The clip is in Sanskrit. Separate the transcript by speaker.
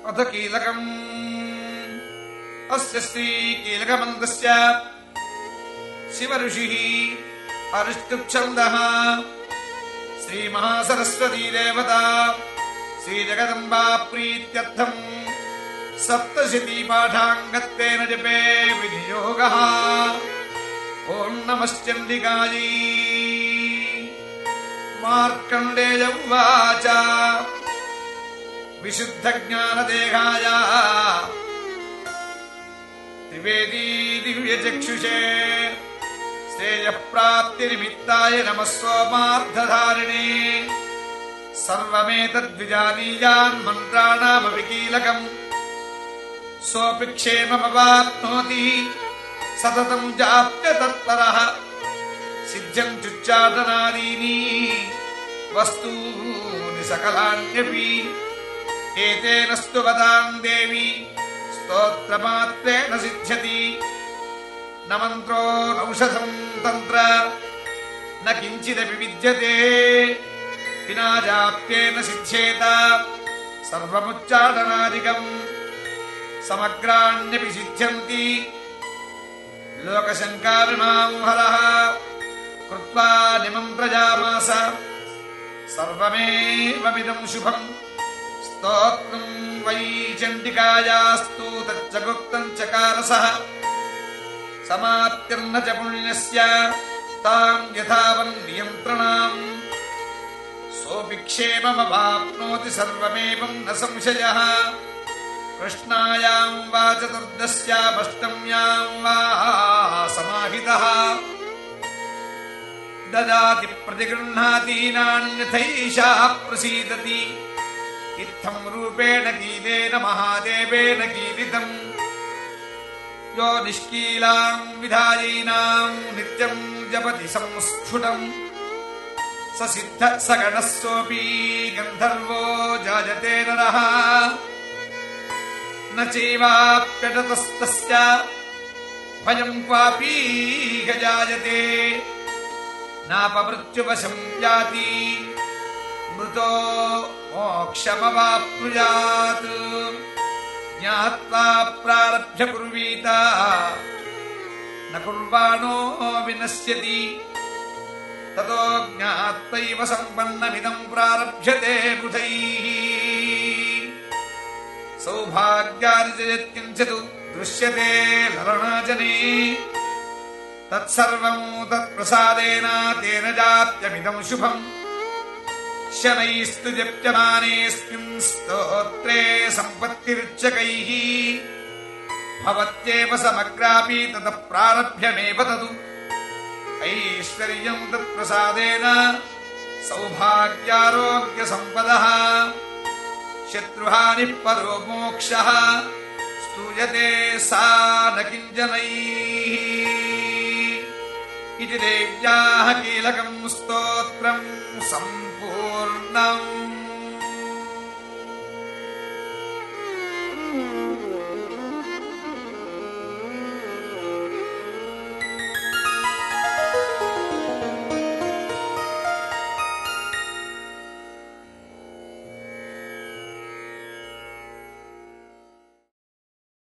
Speaker 1: अथ कीलकम् अस्य श्रीकीलकमन्त्रस्य शिवऋषिः अरिष्टुप्छन्दः श्रीमहासरस्वती देवता श्रीजगदम्बा प्रीत्यर्थम् सप्तशतीपाठाङ्गत्वेन जपे विनियोगः। ॐ नमश्चण्डिकायै। मार्कण्डेय उवाच विशुद्धज्ञानदेहाय त्रिवेदी दिव्यचक्षुषे श्रेयःप्राप्तिनिमित्ताय नमः सोमार्धधारिणे। सर्वमेतद्विजानीयान् मन्त्राणामपि कीलकम् सोऽपि क्षेममवाप्नोति सततम् जाप्य तत्परः। सिद्ध्यन्त्युच्चाटनादीनि वस्तूनि सकलान्यपि एतेन स्तुवताम् देवी स्तोत्रमात्रेण सिद्ध्यति। न मन्त्रो नौषधम् तन्त्र न किञ्चिदपि विद्यते विना जाप्येन सिद्ध्येत सर्वमुच्चाटनादिकम्। समग्राण्यपि सिद्ध्यन्ति लोकशङ्कारिणाम् हरः कृत्वा निमन्त्रयामास। सर्वमेवमिदम् शुभम् स्तोत्रम् वै चण्डिकायास्तु तच्चगुप्तम् चकारसः। समाप्तिर्न च पुण्यस्य ताम् यथावन्नियन्त्रणाम् सोऽपि क्षेममवाप्नोति सर्वमेवम् न संशयः। कृष्णायाम् वा चतुर्दश्यामष्टम्याम् वा समाहितः ददाति प्रतिगृह्णाति नान्यथैषा प्रसीदति। इत्थम् रूपेण कीलेन महादेवेन कीलितम् यो निष्कीलाम् विधायीनाम् नित्यम् जपति संस्फुटम् स सिद्धः स गणः सोऽपि गन्धर्वो जायते नरः। न चैवाप्यटतस्तस्य भयम् क्वापि जायते नापमृत्युवशम् याति मृतो मोक्षमवाप्नुयात्। ज्ञात्वा प्रारभ्य कुर्वीत न कुर्वाणो विनश्यति ततो ज्ञात्वैव सम्पन्नमिदम् प्रारभ्यते बुधैः। सौभाग्यार्जयत्किञ्चित् दृश्यते ललनाजने तत्सर्वम् तत्प्रसादेन तेन जाप्यमिदम् शुभम्। शनैस्तु जप्यमानेऽस्मिन् स्तोत्रे सम्पत्तिर्चकैः भवत्येव समग्रापि ततः प्रारभ्यमेव तदु। ऐश्वर्यम् तत्प्रसादेन सौभाग्यारोग्यसम्पदः शत्रुहानिः परो मोक्षः स्तूयते सा न किञ्जनैः। इति देव्याः कीलकम् स्तोत्रम् सम्पूर्णम्।